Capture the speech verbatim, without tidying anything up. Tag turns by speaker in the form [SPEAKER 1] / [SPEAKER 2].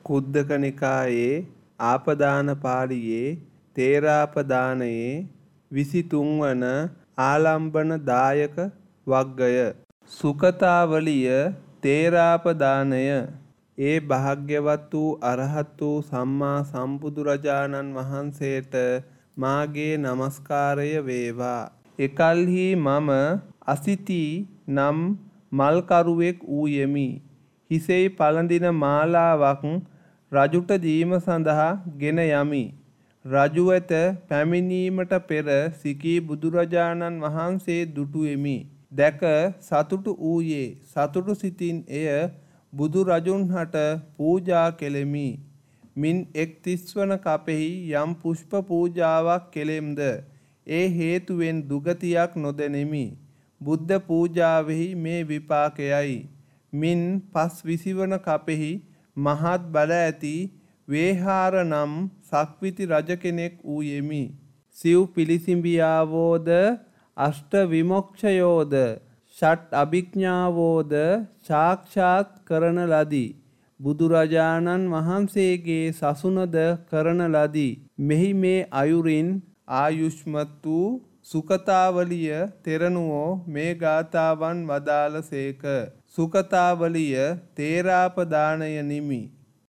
[SPEAKER 1] කුද්දක නිකායේ ආපදාන පාළියේ තේරාපදානයේ විසිතුන් වන ආලම්බන දායක වග්ගය. සුකතාවලිය තේරාපදානය. ඒ භාග්‍යවත් වූ අරහත් වූ සම්මා සම්බුදුරජාණන් වහන්සේට මාගේ නමස්කාරය වේවා. එකල්හි මම අසිති නම් මල්කරුවෙක් වූයෙමි. හිසෙහි පළඳින මාලාවක් රජුට දීම සඳහා ගෙන යමි. රජු වෙත පැමිණීමට පෙර සිකී බුදුරජාණන් වහන්සේ දුටුවෙමි. දැක සතුටු වූයේ. සතුටු සිතින් එය බුදුරජුන්හට පූජා කෙලෙමි. මින් එක් තිස්වන කපෙහි යම් පුෂ්ප පූජාවක් කෙලෙම්ද ඒ හේතුවෙන් දුගතියක් නොදෙනෙමි. බුද්ධ පූජාවෙහි මේ විපාකයයි. මින් පස් විසිවන කපෙහි මහත් බල ඇති වේහාර නම් සක්විති රජ කෙනෙක් වූයෙමි. සිව් පිළිසිඹියාවෝද අෂ්ට විමොක්ෂයෝද ෂට් අභිඥාවෝද සාක්ෂාත් කරන ලදී. බුදුරජාණන් වහන්සේගේ සසුනද කරන ලදී. මෙහි මේ අයුරින් ආයුෂ්මත් වූ සුකතාවලිය තෙරණුවෝ මේ ගාථාවන් වදාළ සේක. සුකතාවලිය තේරාපදානය නිමි.